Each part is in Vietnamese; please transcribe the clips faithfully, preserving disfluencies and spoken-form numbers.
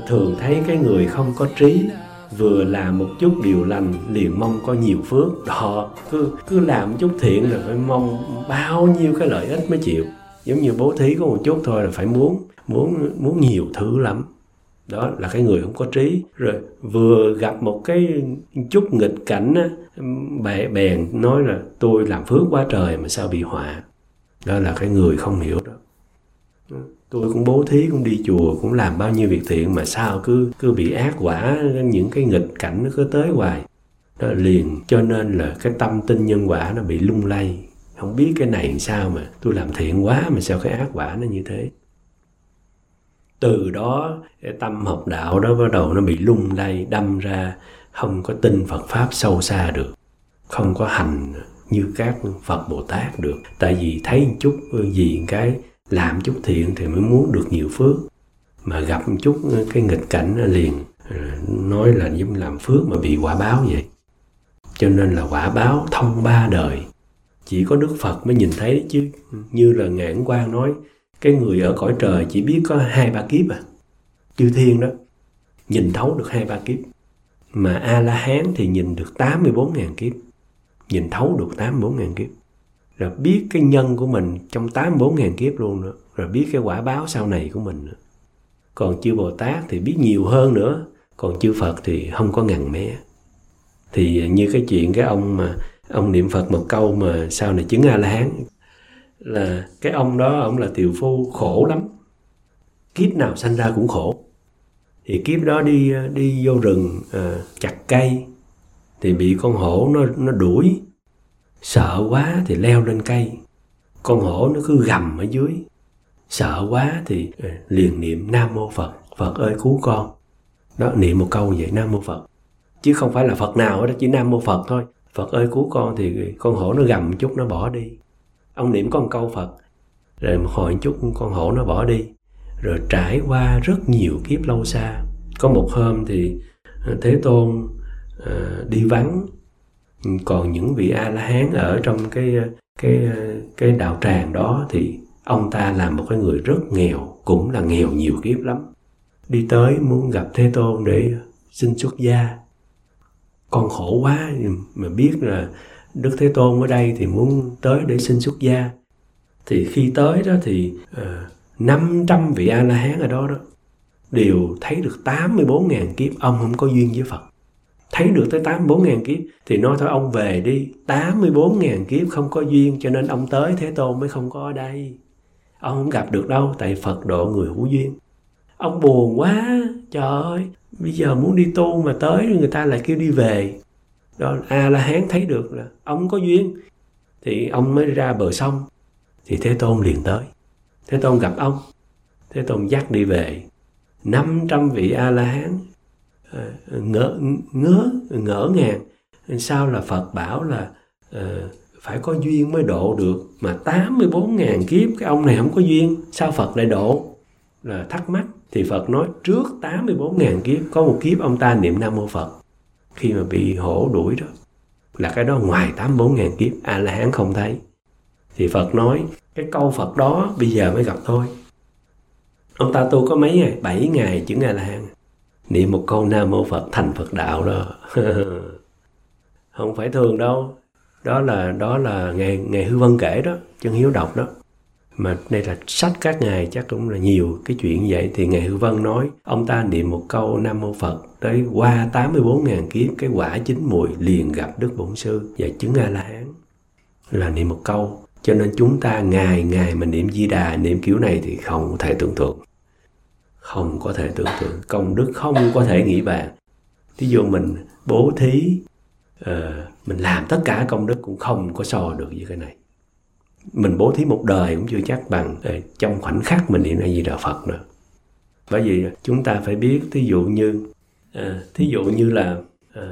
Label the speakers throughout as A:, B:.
A: thường thấy cái người không có trí, vừa làm một chút điều lành liền mong có nhiều phước. Đó, cứ, cứ làm một chút thiện rồi phải mong bao nhiêu cái lợi ích mới chịu. Giống như bố thí có một chút thôi là phải muốn, muốn, muốn nhiều thứ lắm. Đó là cái người không có trí. Rồi vừa gặp một cái chút nghịch cảnh á, bèn nói là tôi làm phước quá trời mà sao bị họa. Đó là cái người không hiểu đó. Tôi cũng bố thí, cũng đi chùa, cũng làm bao nhiêu việc thiện mà sao cứ cứ bị ác quả, những cái nghịch cảnh nó cứ tới hoài. Đó liền cho nên là cái tâm tin nhân quả nó bị lung lay. Không biết cái này làm sao mà tôi làm thiện quá mà sao cái ác quả nó như thế. Từ đó cái tâm học đạo đó bắt đầu nó bị lung lay, đâm ra không có tin Phật Pháp sâu xa được, không có hành như các Phật Bồ Tát được. Tại vì thấy một chút gì cái làm chút thiện thì mới muốn được nhiều phước, mà gặp một chút cái nghịch cảnh liền nói là giống làm phước mà bị quả báo vậy. Cho nên là quả báo thông ba đời, chỉ có Đức Phật mới nhìn thấy chứ. Như là Ngài Ấn Quang nói, cái người ở cõi trời chỉ biết có hai ba kiếp à, chư thiên đó nhìn thấu được hai ba kiếp, mà A-la-hán thì nhìn được tám mươi bốn ngàn kiếp, nhìn thấu được tám mươi bốn ngàn kiếp, rồi biết cái nhân của mình trong tám mươi bốn ngàn kiếp luôn nữa, rồi biết cái quả báo sau này của mình nữa. Còn chư Bồ Tát thì biết nhiều hơn nữa, còn chư Phật thì không có ngần mé. Thì như cái chuyện cái ông mà ông niệm Phật một câu mà sau này chứng A-la-hán, là cái ông đó ông là tiều phu khổ lắm, kiếp nào sanh ra cũng khổ. Thì kiếp đó đi đi vô rừng à, chặt cây thì bị con hổ nó nó đuổi, sợ quá thì leo lên cây, con hổ nó cứ gầm ở dưới, sợ quá thì à, liền niệm Nam Mô Phật, Phật ơi cứu con. Đó, niệm một câu vậy, Nam Mô Phật, chứ không phải là Phật nào đó, chỉ Nam Mô Phật thôi. Phật ơi cứu con thì con hổ nó gầm một chút nó bỏ đi. Ông niệm có một câu Phật, rồi một hồi một chút con hổ nó bỏ đi. Rồi trải qua rất nhiều kiếp lâu xa, có một hôm thì Thế Tôn à, đi vắng, còn những vị A-la-hán ở trong cái, cái, cái đạo tràng đó thì ông ta là một cái người rất nghèo, cũng là nghèo nhiều kiếp lắm. Đi tới muốn gặp Thế Tôn để xin xuất gia. Con khổ quá mà biết là Đức Thế Tôn ở đây thì muốn tới để xin xuất gia. Thì khi tới đó thì uh, năm trăm vị A-la-hán ở đó đó đều thấy được tám mươi bốn ngàn kiếp ông không có duyên với Phật. Thấy được tới tám mươi bốn ngàn kiếp thì nói thôi ông về đi, tám mươi bốn ngàn kiếp không có duyên cho nên ông tới Thế Tôn mới không có ở đây. Ông không gặp được đâu, tại Phật độ người hữu duyên. Ông buồn quá, trời ơi, bây giờ muốn đi tu mà tới người ta lại kêu đi về. Đó, A-la-hán thấy được là ông có duyên thì ông mới ra bờ sông. Thì Thế Tôn liền tới. Thế Tôn gặp ông, Thế Tôn dắt đi về. năm trăm vị A-la-hán ngỡ, ngỡ, ngỡ ngàng. Sao là Phật bảo là uh, phải có duyên mới độ được, mà tám mươi bốn ngàn kiếp cái ông này không có duyên, sao Phật lại độ? Là thắc mắc. Thì Phật nói trước tám mươi bốn ngàn kiếp có một kiếp ông ta niệm Nam Mô Phật khi mà bị hổ đuổi đó, là cái đó ngoài tám mươi bốn ngàn kiếp A-la-hán không thấy. Thì Phật nói cái câu Phật đó bây giờ mới gặp thôi. Ông ta tu có mấy ngày? bảy ngày chứng A-la-hán, niệm một câu Nam Mô Phật thành Phật đạo đó. Không phải thường đâu. Đó là đó là Ngài, Ngài Hư Vân kể đó, Chân Hiếu đọc đó. Mà đây là sách các ngài chắc cũng là nhiều cái chuyện vậy. Thì Ngài Hư Vân nói ông ta niệm một câu Nam Mô Phật tới qua tám mươi bốn ngàn kiếp, cái quả chín mùi liền gặp Đức Bổn Sư và chứng A-la-hán. Là niệm một câu. Cho nên chúng ta ngày ngày mà niệm Di Đà, niệm kiểu này thì không thể tưởng tượng. Không có thể tưởng tượng. Công đức không có thể nghĩ bàn. Thí dụ mình bố thí, uh, mình làm tất cả công đức cũng không có so được với cái này. Mình bố thí một đời cũng chưa chắc bằng uh, trong khoảnh khắc mình niệm A Di Đà Phật nữa. Bởi vì chúng ta phải biết, thí dụ như uh, thí dụ như là uh,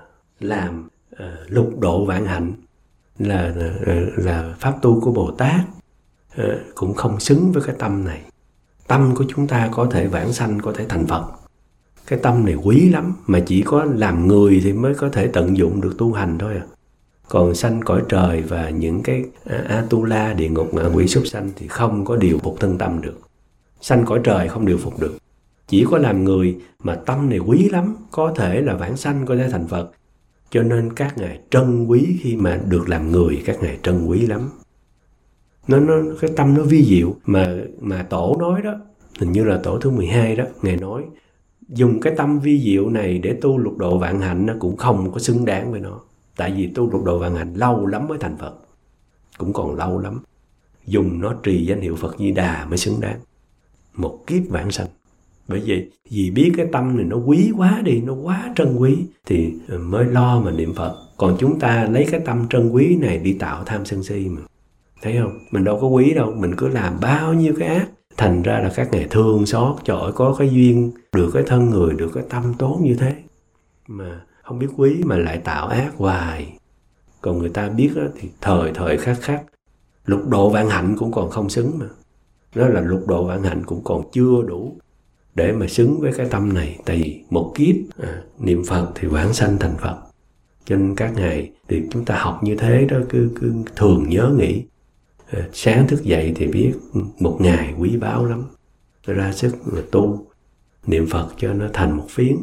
A: làm uh, lục độ vạn hạnh là, là, là pháp tu của Bồ Tát, uh, cũng không xứng với cái tâm này. Tâm của chúng ta có thể vãng sanh, có thể thành Phật. Cái tâm này quý lắm, mà chỉ có làm người thì mới có thể tận dụng được tu hành thôi à. Còn sanh cõi trời và những cái Atula, địa ngục, ngạ quỷ, súc sanh thì không có điều phục thân tâm được. Sanh cõi trời không điều phục được. Chỉ có làm người mà tâm này quý lắm, có thể là vãng sanh, có thể thành Phật. Cho nên các ngài trân quý khi mà được làm người, các ngài trân quý lắm. Nó, nó cái tâm nó vi diệu mà mà tổ nói đó, hình như là tổ thứ mười hai đó, ngài nói dùng cái tâm vi diệu này để tu lục độ vạn hạnh nó cũng không có xứng đáng với nó. Tại vì tu lục độ vạn hạnh lâu lắm mới thành Phật, cũng còn lâu lắm. Dùng nó trì danh hiệu Phật Di Đà mới xứng đáng. Một kiếp vãng sanh. Bởi vì vì biết cái tâm này nó quý quá đi, nó quá trân quý thì mới lo mà niệm Phật. Còn chúng ta lấy cái tâm trân quý này đi tạo tham sân si mà. Thấy không? Mình đâu có quý đâu, mình cứ làm bao nhiêu cái ác. Thành ra là các ngài thương xót, trời ơi, có cái duyên, được cái thân người, được cái tâm tốt như thế. Mà không biết quý mà lại tạo ác hoài. Còn người ta biết đó, thì thời thời khắc khắc. Lục độ vạn hạnh cũng còn không xứng mà. Đó là lục độ vạn hạnh cũng còn chưa đủ để mà xứng với cái tâm này. Tại vì một kiếp à, niệm Phật thì vãng sanh thành Phật. Cho nên các ngài thì chúng ta học như thế đó, cứ, cứ thường nhớ nghĩ. À, sáng thức dậy thì biết một ngày quý báu lắm. Ra sức mà tu niệm Phật cho nó thành một phiến.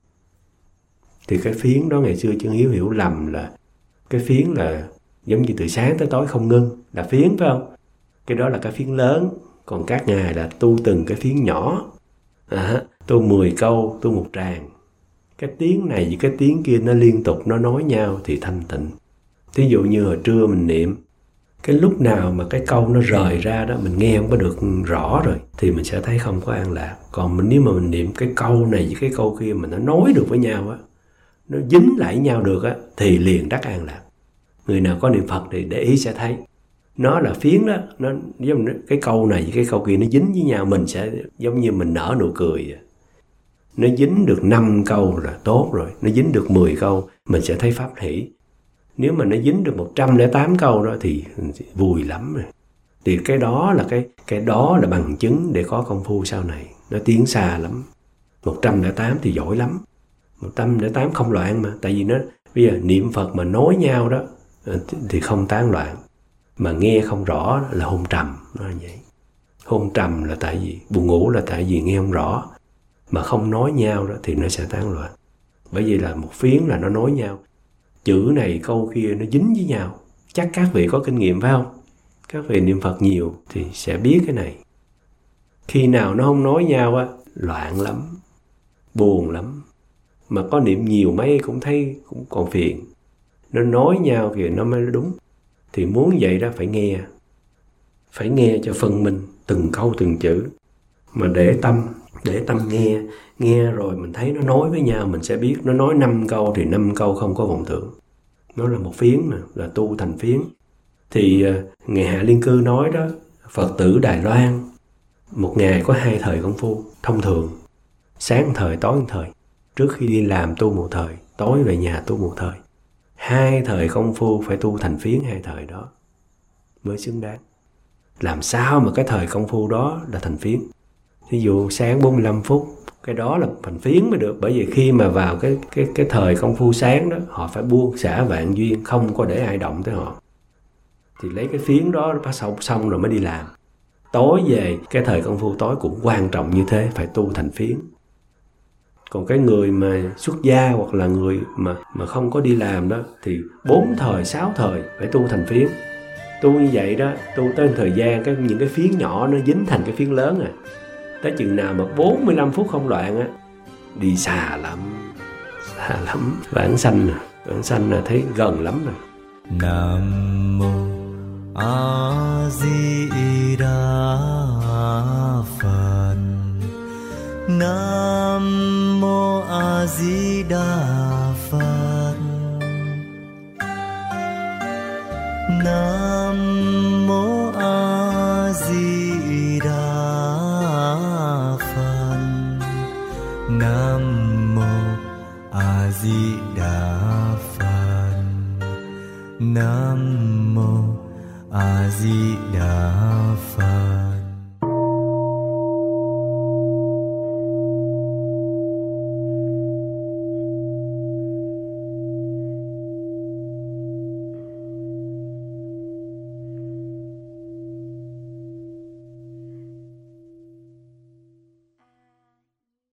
A: Thì cái phiến đó ngày xưa Chân Hiếu hiểu lầm là cái phiến là giống như từ sáng tới tối không ngưng, là phiến phải không? Cái đó là cái phiến lớn. Còn các ngài là tu từng cái phiến nhỏ. À, tu mười câu, tu một tràng. Cái tiếng này với cái tiếng kia nó liên tục nó nói nhau thì thanh tịnh. Thí dụ như hồi trưa mình niệm, cái lúc nào mà cái câu nó rời ra đó mình nghe không có được rõ rồi thì mình sẽ thấy không có an lạc. Còn mình nếu mà mình niệm cái câu này với cái câu kia mà nó nói được với nhau á, nó dính lại nhau được á, thì liền đắc an lạc. Người nào có niệm Phật thì để ý sẽ thấy nó là phiến đó, nó giống cái câu này với cái câu kia nó dính với nhau, mình sẽ giống như mình nở nụ cười. Nó dính được năm câu là tốt rồi, nó dính được mười câu mình sẽ thấy pháp hỷ. Nếu mà nó dính được một trăm lẻ tám câu đó thì vui lắm rồi. Thì cái đó là cái cái đó là bằng chứng để có công phu sau này. Nó tiến xa lắm. một trăm lẻ tám thì giỏi lắm. một trăm lẻ tám không loạn mà. Tại vì nó bây giờ niệm Phật mà nói nhau đó thì không tán loạn. Mà nghe không rõ là hôn trầm. Nó là vậy. Hôn trầm là tại vì, buồn ngủ là tại vì nghe không rõ. Mà không nói nhau đó thì nó sẽ tán loạn. Bởi vì là một phiến là nó nói nhau. Chữ này câu kia nó dính với nhau. Chắc các vị có kinh nghiệm phải không? Các vị niệm Phật nhiều thì sẽ biết cái này. Khi nào nó không nói nhau á, loạn lắm, buồn lắm. Mà có niệm nhiều mấy cũng thấy cũng còn phiền. Nó nói nhau kìa nó mới đúng. Thì muốn vậy đó phải nghe. Phải nghe cho phân minh từng câu từng chữ. Mà để tâm, để tâm nghe. Nghe rồi mình thấy nó nói với nhau mình sẽ biết. Nó nói năm câu thì năm câu không có vọng tưởng. Nó là một phiến mà, là tu thành phiến. Thì uh, Ngài Hạ Liên Cư nói đó, Phật tử Đài Loan một ngày có hai thời công phu thông thường. Sáng thời, tối thời. Trước khi đi làm tu một thời, tối về nhà tu một thời. Hai thời công phu phải tu thành phiến hai thời đó mới xứng đáng. Làm sao mà cái thời công phu đó là thành phiến? Ví dụ sáng bốn mươi lăm phút, cái đó là thành phiến mới được. Bởi vì khi mà vào cái, cái, cái thời công phu sáng đó, họ phải buông xả vạn duyên, không có để ai động tới họ. Thì lấy cái phiến đó bắt xong, xong rồi mới đi làm. Tối về, cái thời công phu tối cũng quan trọng như thế, phải tu thành phiến. Còn cái người mà xuất gia hoặc là người mà, mà không có đi làm đó, thì bốn thời, sáu thời phải tu thành phiến. Tu như vậy đó, tu tới thời gian, cái, những cái phiến nhỏ nó dính thành cái phiến lớn à. Tới chừng nào mà bốn mươi lăm phút không loạn á, đi xa lắm, xa lắm. Vãng sanh à, vãng sanh là thấy gần lắm rồi.
B: Nam mô A Di Đà Phật. Nam mô A Di Đà Phật. Nam mô A Di Đà Phật. Nam mô A Di Đà Phật. Nam mô A Di Đà Phật.